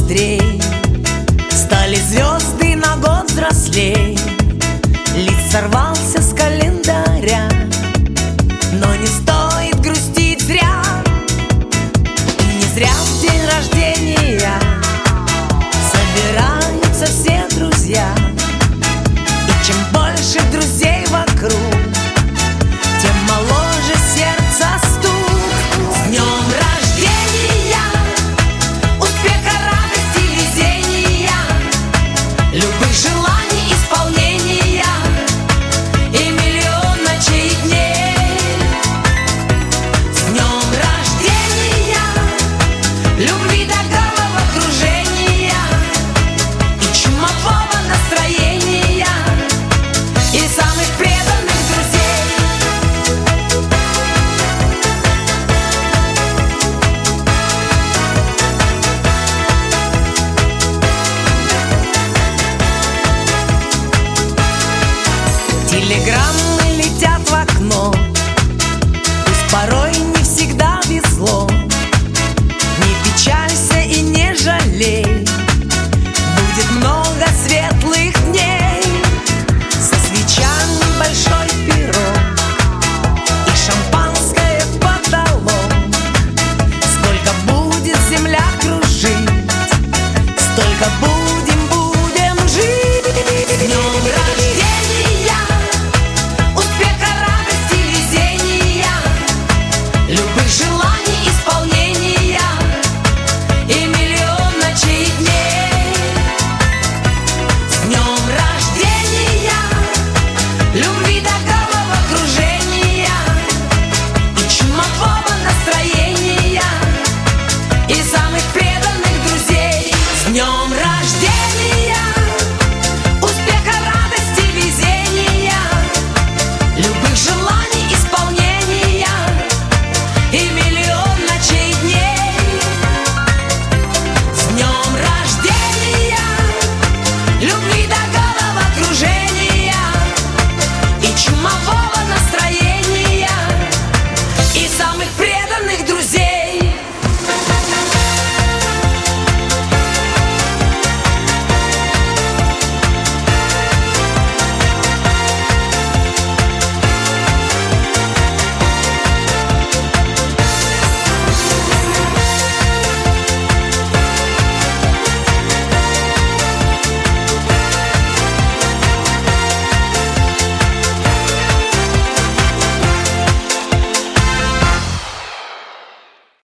быстрей, стали звезды на год взрослей. Лист сорвался с календаря, но не стоит грустить зря. И не зря в день рождения собираются все друзья. И чем больше друзей вокруг, тем моложе сердце стук. С днем рождения, успеха, радости, везения, любых желаний исполнения и миллион ночей и дней. С днем рождения, любви до